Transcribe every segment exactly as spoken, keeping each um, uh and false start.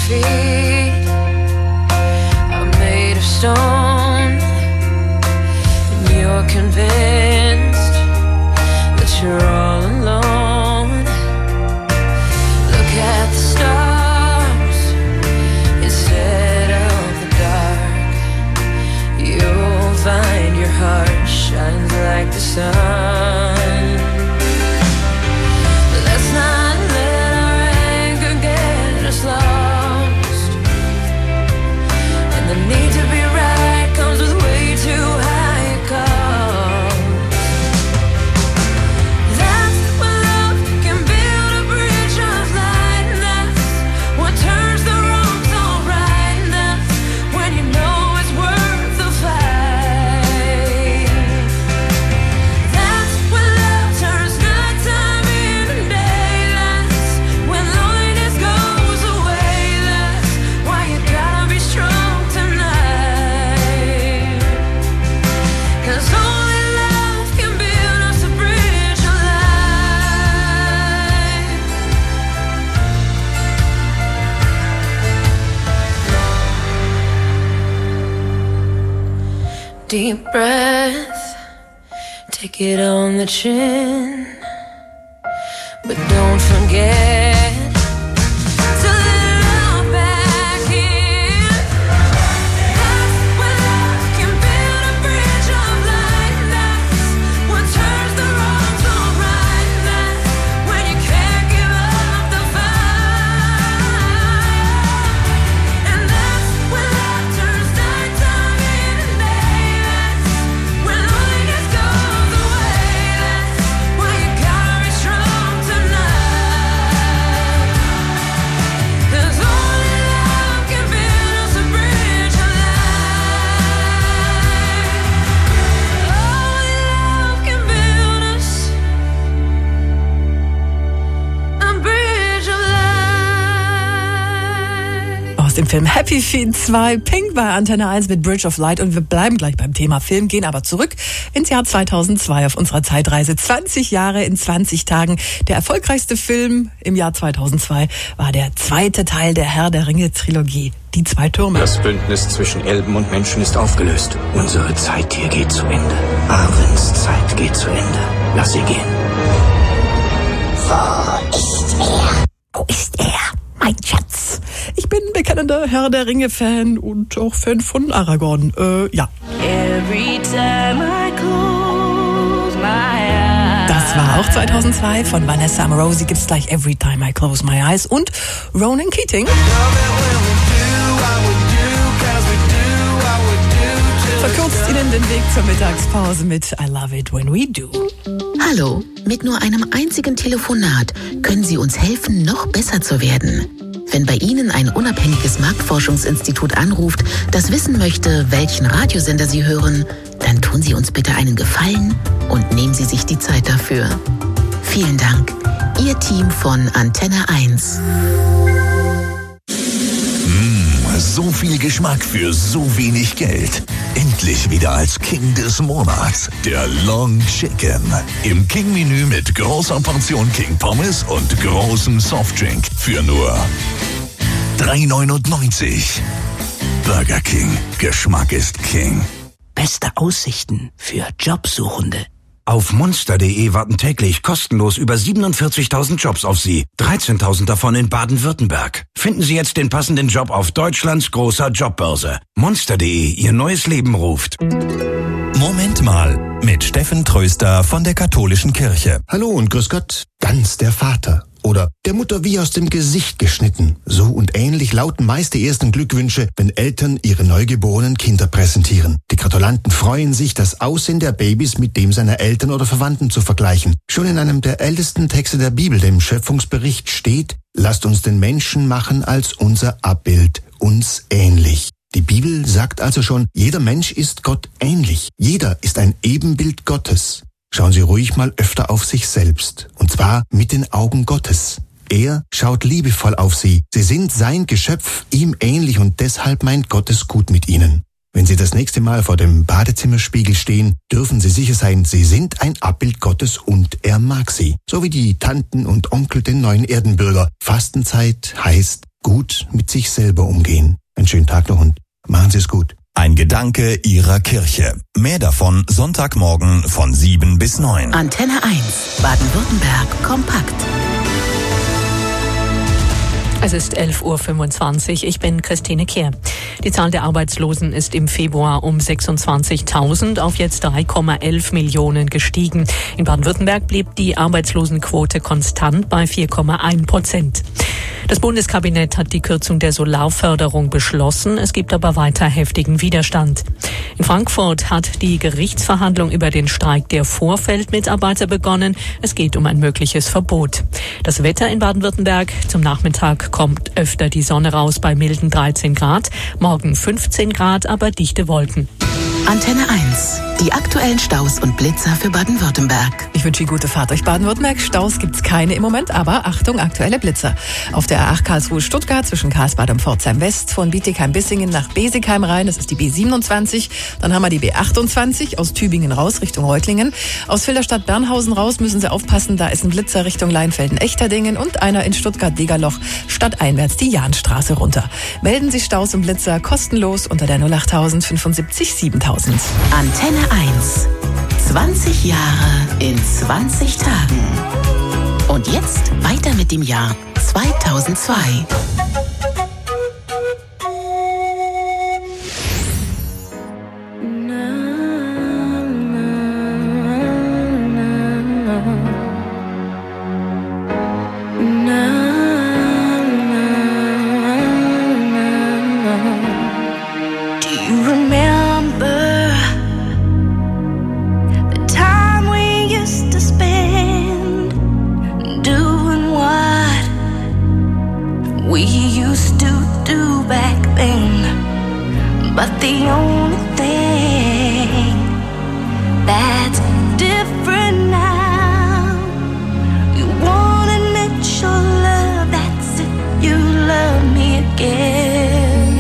feet are made of stone, and you're convinced that you're all alone. Look at the stars instead of the dark. You'll find your heart shines like the sun. Let's not let our anger get us lost, and the need to be right comes with way too high a cost. That's when love can build a bridge of light, and that's what turns the wrongs all right, and that's when you know it's worth the fight. That's when love turns nighttime into day. That's when loneliness goes away. That's why you gotta be strong tonight. 'Cause only love can build us a bridge of light. Deep breath, take it on the chin, but don't forget to let it all back in. That's when love can build a bridge of light. That's what turns the wrongs all right. That's when you can't give up the fight. And that's when love turns nighttime into day. That's when loneliness goes away. That's why you gotta be strong tonight. 'Cause only love can build us a bridge of light. Only love can build us a bridge of light. Aus dem Film Happy Feet zwei, Pink bei Antenne eins mit Bridge of Light, und wir bleiben gleich beim Thema Film, gehen aber zurück ins Jahr zweitausendzwei auf unserer Zeitreise. zwanzig Jahre in zwanzig Tagen. Der erfolgreichste Film im Jahr zweitausendzwei war der zweite Teil der Herr der Ringe Trilogie, Die zwei Türme. Das Bündnis zwischen Elben und Menschen ist aufgelöst. Unsere Zeit hier geht zu Ende. Arwens Zeit geht zu Ende. Lass sie gehen. Wo ist er? Wo ist er, mein Schatz? Ich bin bekennender Herr der Ringe-Fan und auch Fan von Aragorn. Äh, ja. Every time I close my eyes. Das war auch zweitausendzwei. Von Vanessa Amorosi gibt's gleich Every Time I Close My Eyes und Ronan Keating. Verkürzt Ihnen den Weg zur Mittagspause mit I Love It When We Do. Hallo, mit nur einem einzigen Telefonat können Sie uns helfen, noch besser zu werden. Wenn bei Ihnen ein unabhängiges Marktforschungsinstitut anruft, das wissen möchte, welchen Radiosender Sie hören, dann tun Sie uns bitte einen Gefallen und nehmen Sie sich die Zeit dafür. Vielen Dank, Ihr Team von Antenne eins. So viel Geschmack für so wenig Geld. Endlich wieder als King des Monats. Der Long Chicken. Im King-Menü mit großer Portion King Pommes und großem Softdrink. Für nur drei neunundneunzig. Burger King. Geschmack ist King. Beste Aussichten für Jobsuchende. Auf monster punkt de warten täglich kostenlos über siebenundvierzigtausend Jobs auf Sie. dreizehntausend davon in Baden-Württemberg. Finden Sie jetzt den passenden Job auf Deutschlands großer Jobbörse. monster punkt de, Ihr neues Leben ruft. Moment mal, mit Steffen Tröster von der Katholischen Kirche. Hallo und grüß Gott, ganz der Vater. Oder der Mutter wie aus dem Gesicht geschnitten. So und ähnlich lauten meist die ersten Glückwünsche, wenn Eltern ihre neugeborenen Kinder präsentieren. Die Gratulanten freuen sich, das Aussehen der Babys mit dem seiner Eltern oder Verwandten zu vergleichen. Schon in einem der ältesten Texte der Bibel, dem Schöpfungsbericht, steht: Lasst uns den Menschen machen als unser Abbild, uns ähnlich. Die Bibel sagt also schon, jeder Mensch ist Gott ähnlich. Jeder ist ein Ebenbild Gottes. Schauen Sie ruhig mal öfter auf sich selbst, und zwar mit den Augen Gottes. Er schaut liebevoll auf Sie. Sie sind sein Geschöpf, ihm ähnlich, und deshalb meint Gott es gut mit Ihnen. Wenn Sie das nächste Mal vor dem Badezimmerspiegel stehen, dürfen Sie sicher sein, Sie sind ein Abbild Gottes und er mag Sie. So wie die Tanten und Onkel den neuen Erdenbürger. Fastenzeit heißt gut mit sich selber umgehen. Einen schönen Tag noch und machen Sie es gut. Ein Gedanke Ihrer Kirche. Mehr davon Sonntagmorgen von sieben bis neun. Antenne eins, Baden-Württemberg, kompakt. Es ist elf Uhr fünfundzwanzig. Ich bin Christine Kehr. Die Zahl der Arbeitslosen ist im Februar um sechsundzwanzigtausend auf jetzt drei Komma elf Millionen gestiegen. In Baden-Württemberg blieb die Arbeitslosenquote konstant bei vier Komma eins Prozent. Das Bundeskabinett hat die Kürzung der Solarförderung beschlossen. Es gibt aber weiter heftigen Widerstand. In Frankfurt hat die Gerichtsverhandlung über den Streik der Vorfeldmitarbeiter begonnen. Es geht um ein mögliches Verbot. Das Wetter in Baden-Württemberg: zum Nachmittag kommt öfter die Sonne raus bei milden dreizehn Grad. Morgen fünfzehn Grad, aber dichte Wolken. Antenne eins. Die aktuellen Staus und Blitzer für Baden-Württemberg. Ich wünsche Ihnen gute Fahrt durch Baden-Württemberg. Staus gibt's keine im Moment, aber Achtung, aktuelle Blitzer. Auf der A acht Karlsruhe-Stuttgart zwischen Karlsbad und Pforzheim West, von Bietigheim-Bissingen nach Besigheim rein, das ist die B siebenundzwanzig. Dann haben wir die B achtundzwanzig aus Tübingen raus Richtung Reutlingen. Aus Filderstadt-Bernhausen raus müssen Sie aufpassen, da ist ein Blitzer Richtung Leinfelden-Echterdingen und einer in Stuttgart-Degerloch stadteinwärts die Jahnstraße runter. Melden Sie Staus und Blitzer kostenlos unter der null acht null fünfundsiebzig siebentausend. Antenne eins. zwanzig Jahre in zwanzig Tagen. Und jetzt weiter mit dem Jahr zweitausendzwei. But the only thing that's different now, you won't admit your love, that's it, you love me again.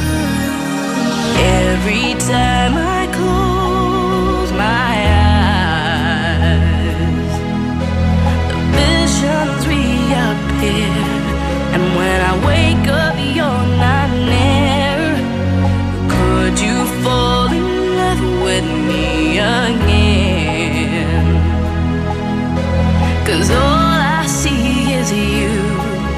Every time I close my eyes, the visions reappear, and when I wake up you're not near. Could you fall in love with me again? 'Cause all I see is you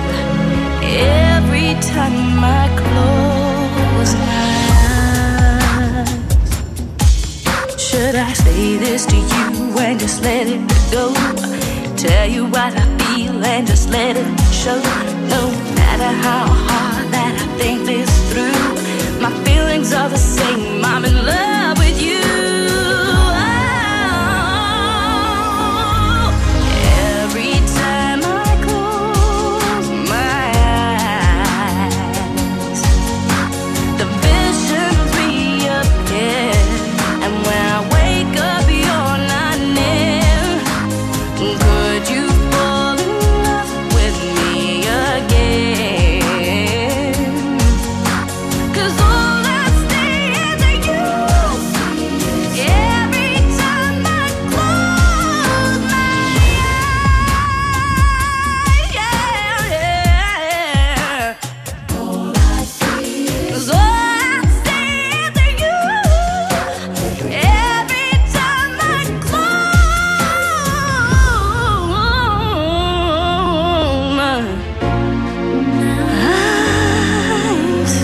every time I close my eyes. Should I say this to you and just let it go? Tell you what I feel and just let it show. No matter how hard that I think this through, my feelings are the same, I'm in love with you. Oh, every time I close my eyes, the visions reappear, and when I wake up you're not near. Could you fall in love with me again? 'Cause all I see is you every time I close my eyes. Yeah, yeah. All I see is all I see is you every time I close my eyes.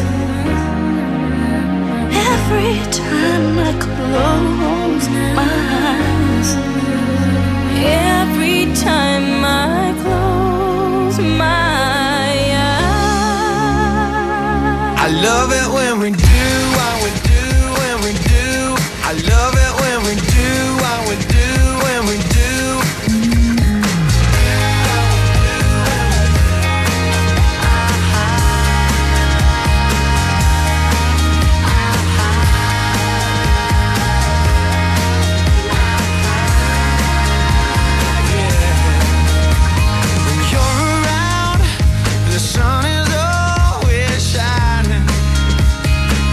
Every time I close my eyes. Every time I close my eyes. I love it when we do what we do when we do. I love it when we do what we do when we do. When you're around, the sun is always shining.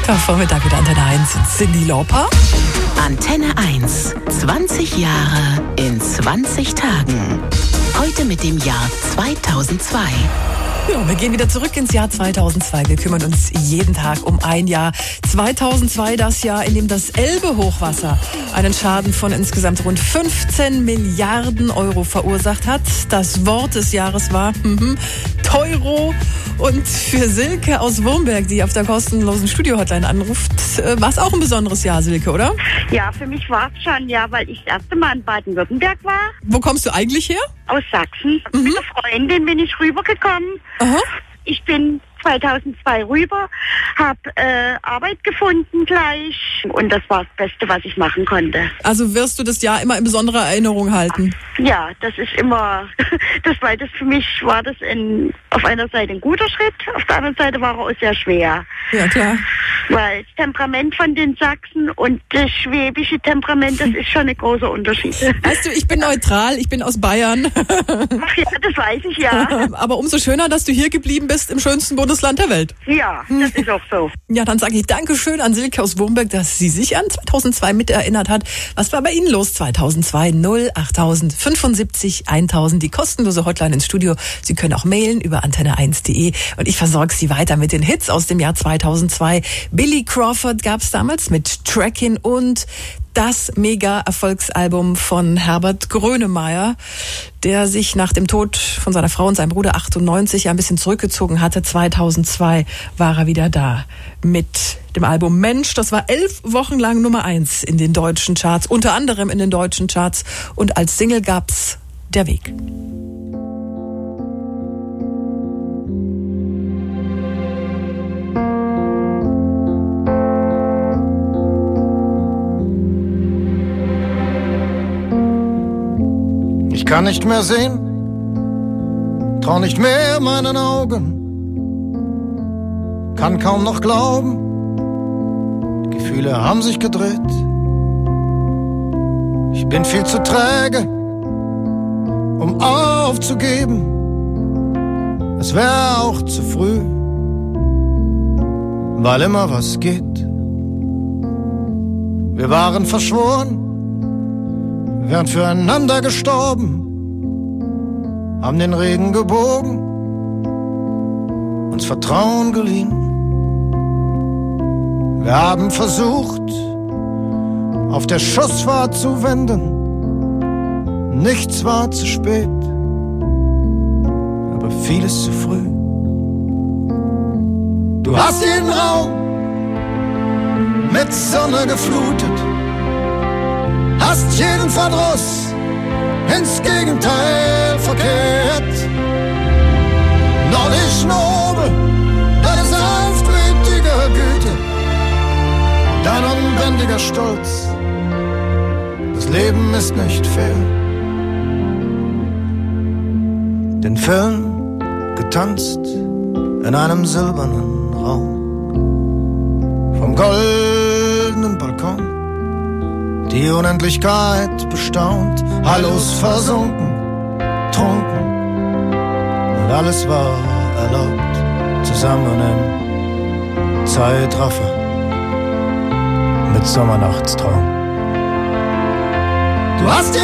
Vormittag mit Antenne eins. Cyndi Lauper. Antenne eins. zwanzig Jahre in zwanzig Tagen. Heute mit dem Jahr zweitausendzwei. Ja, wir gehen wieder zurück ins Jahr zweitausendzwei. Wir kümmern uns jeden Tag um ein Jahr. zweitausendzwei, das Jahr, in dem das Elbe-Hochwasser einen Schaden von insgesamt rund fünfzehn Milliarden Euro verursacht hat. Das Wort des Jahres war mhm, Teuro. Und für Silke aus Wurmberg, die auf der kostenlosen Studio-Hotline anruft, war es auch ein besonderes Jahr, Silke, oder? Ja, für mich war es schon, ja, weil ich das erste Mal in Baden-Württemberg war. Wo kommst du eigentlich her? Aus Sachsen. Mhm. Mit einer Freundin bin ich rübergekommen. Aha. Ich bin zweitausendzwei rüber, habe äh, Arbeit gefunden gleich und das war das Beste, was ich machen konnte. Also wirst du das Jahr immer in besonderer Erinnerung halten? Ja, das ist immer, das war das für mich, war das in, auf einer Seite ein guter Schritt, auf der anderen Seite war er auch sehr schwer. Ja, klar. Weil das Temperament von den Sachsen und das schwäbische Temperament, das ist schon ein großer Unterschied. Weißt du, ich bin neutral, ich bin aus Bayern. Ach ja, das weiß ich ja. Aber umso schöner, dass du hier geblieben bist im schönsten Bundesland der Welt. Ja, das ist auch so. Ja, dann sage ich Dankeschön an Silke aus Wurmberg, dass sie sich an zweitausendzwei miterinnert hat. Was war bei Ihnen los zweitausendzwei? null achttausend fünfundsiebzig eintausend, die kostenlose Hotline ins Studio. Sie können auch mailen über antenne eins punkt de und ich versorge Sie weiter mit den Hits aus dem Jahr zweitausendzwei. Billy Crawford gab's damals mit Trackin' und das Mega-Erfolgsalbum von Herbert Grönemeyer, der sich nach dem Tod von seiner Frau und seinem Bruder achtundneunzig ein bisschen zurückgezogen hatte. zweitausendzwei war er wieder da mit dem Album Mensch. Das war elf Wochen lang Nummer eins in den deutschen Charts, unter anderem in den deutschen Charts. Und als Single gab's Der Weg. Ich kann nicht mehr sehen, trau nicht mehr meinen Augen, kann kaum noch glauben, die Gefühle haben sich gedreht. Ich bin viel zu träge, um aufzugeben, es wäre auch zu früh, weil immer was geht. Wir waren verschworen, wären füreinander gestorben, haben den Regen gebogen, uns Vertrauen geliehen. Wir haben versucht, auf der Schussfahrt zu wenden. Nichts war zu spät, aber vieles zu früh. Du hast jeden Raum mit Sonne geflutet, hast jeden Verdruss ins Gegenteil verkehrt. Noch nicht nobel, deine sanftmütige Güte, dein unbändiger Stolz. Das Leben ist nicht fair. Den Film getanzt in einem silbernen Raum, vom goldenen Balkon die Unendlichkeit bestaunt, Hallos versunken, trunken und alles war erlaubt, zusammen im Zeitraffer mit Sommernachtstraum. Du hast